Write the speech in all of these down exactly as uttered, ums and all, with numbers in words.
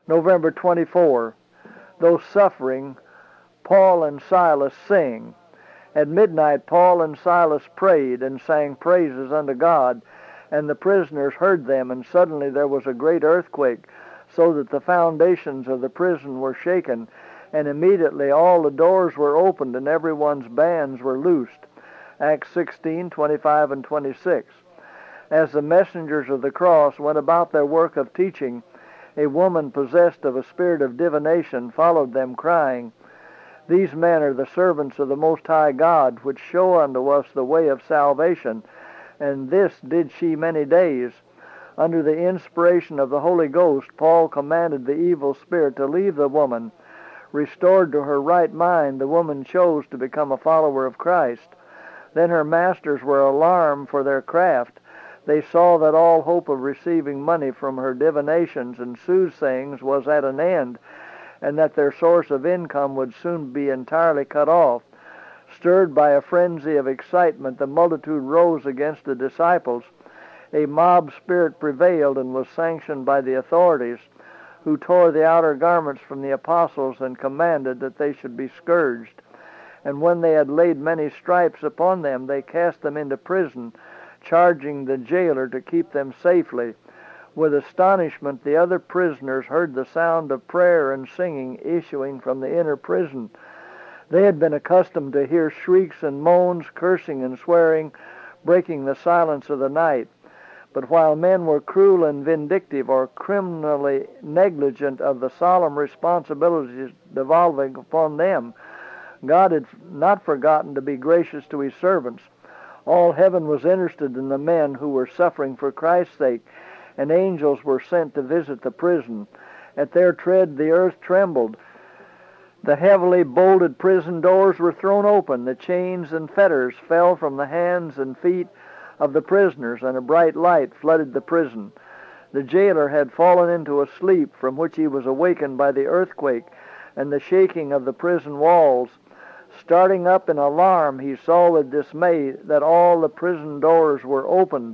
November twenty-fourth. Though suffering, Paul and Silas sing. At midnight Paul and Silas prayed and sang praises unto God, and the prisoners heard them, and suddenly there was a great earthquake, so that the foundations of the prison were shaken, and immediately all the doors were opened, and everyone's bands were loosed. Acts sixteen, twenty-five and twenty-six. As the messengers of the cross went about their work of teaching, a woman possessed of a spirit of divination followed them, crying, These men are the servants of the Most High God, which show unto us the way of salvation. And this did she many days. Under the inspiration of the Holy Ghost, Paul commanded the evil spirit to leave the woman. Restored to her right mind, the woman chose to become a follower of Christ. Then her masters were alarmed for their craft. They saw that all hope of receiving money from her divinations and soothsayings was at an end, and that their source of income would soon be entirely cut off. Stirred by a frenzy of excitement, the multitude rose against the disciples. A mob spirit prevailed and was sanctioned by the authorities, who tore the outer garments from the apostles and commanded that they should be scourged. And when they had laid many stripes upon them, they cast them into prison, charging the jailer to keep them safely. With astonishment, the other prisoners heard the sound of prayer and singing issuing from the inner prison. They had been accustomed to hear shrieks and moans, cursing and swearing, breaking the silence of the night. But while men were cruel and vindictive or criminally negligent of the solemn responsibilities devolving upon them, God had not forgotten to be gracious to his servants. All heaven was interested in the men who were suffering for Christ's sake, and angels were sent to visit the prison. At their tread the earth trembled. The heavily bolted prison doors were thrown open. The chains and fetters fell from the hands and feet of the prisoners, and a bright light flooded the prison. The jailer had fallen into a sleep from which he was awakened by the earthquake and the shaking of the prison walls. Starting up in alarm, he saw with dismay that all the prison doors were opened,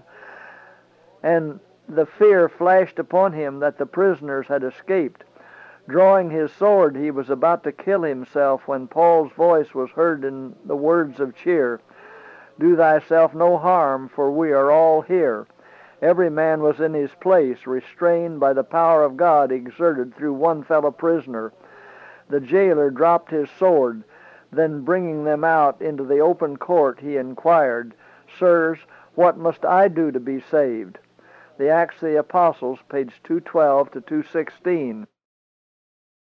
and the fear flashed upon him that the prisoners had escaped. Drawing his sword, he was about to kill himself when Paul's voice was heard in the words of cheer, Do thyself no harm, for we are all here. Every man was in his place, restrained by the power of God exerted through one fellow prisoner. The jailer dropped his sword. Then bringing them out into the open court, he inquired, Sirs, what must I do to be saved? The Acts of the Apostles, page two twelve to two sixteen.